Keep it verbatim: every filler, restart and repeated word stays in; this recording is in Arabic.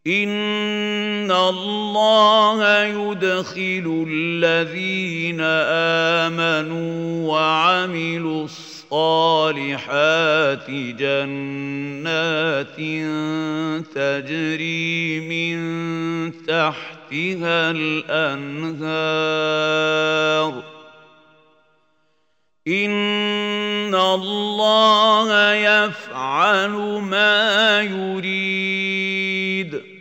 إن الله يدخل الذين آمنوا وعملوا الصالحات جنات تجري من تحتها الأنهار إن الله يفعل ما يريد